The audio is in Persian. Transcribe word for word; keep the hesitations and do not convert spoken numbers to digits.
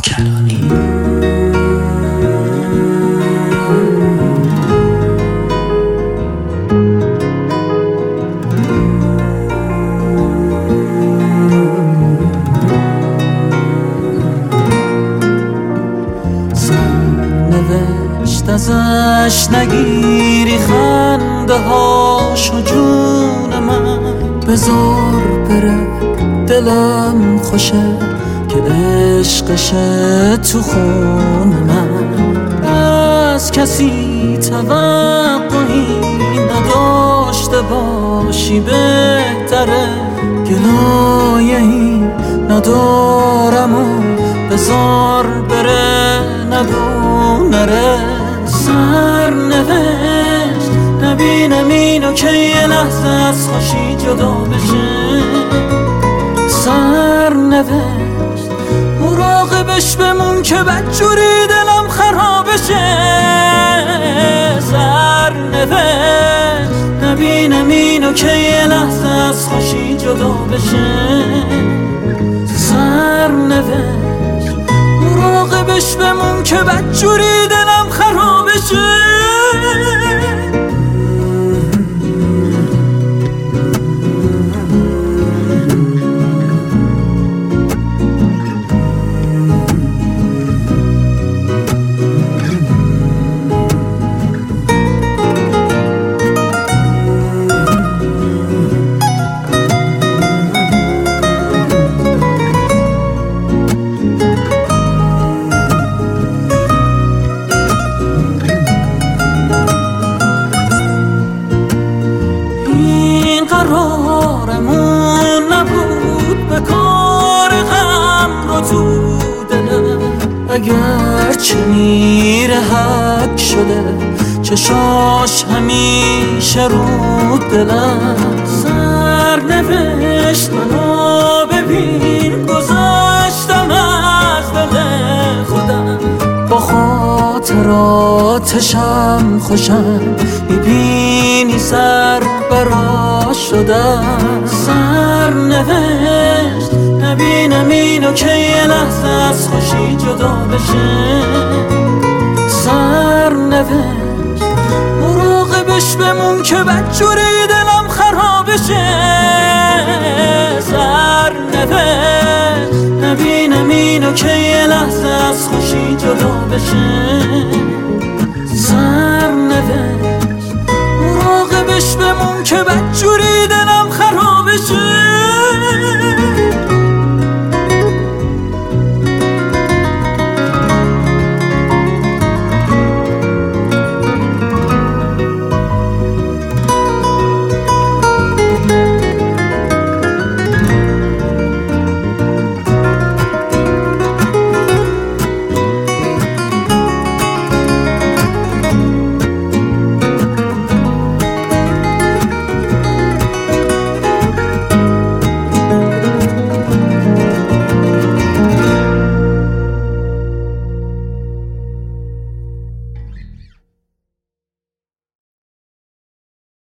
نوکرانی. سرنوشت ازش نگیری خنده هاشو جون من، بذار بره دلم خوشه که عشقشه تو خون من. از کسی توقعی نداشته باشی بهتره، گلایه ای ندارم و بذار بره نگو نره. سرنوشت نبینم اینو که یه لحظه از خوشی جدا بشه. سرنوشت مراقبش بمون که بدجوری دلم خرابشه. سرنوشت نبینم اینو که یه لحظه از خوشی جدا بشه. سرنوشت مراقبش بمون که بدجوری دلم خرابشه. قرارمون نبود به کار غم رو تو دلم، اگر چه میره حک شده چشاش همیشه رو دلم. سرنوشت منو ببین گذاشتم از دل خودم، با خاطراتشم خوشم میبینی سر برا شدم. سرنوشت نبینم اینو که یه لحظه از خوشی جدا بشه. سرنوشت مراقبش بمون که بدجوری دلم خرابشه. سرنوشت نبینم اینو که یه لحظه از خوشی جدا بشه. سرنوشت مراقبش بمون که بدجوری دلم خرابشه.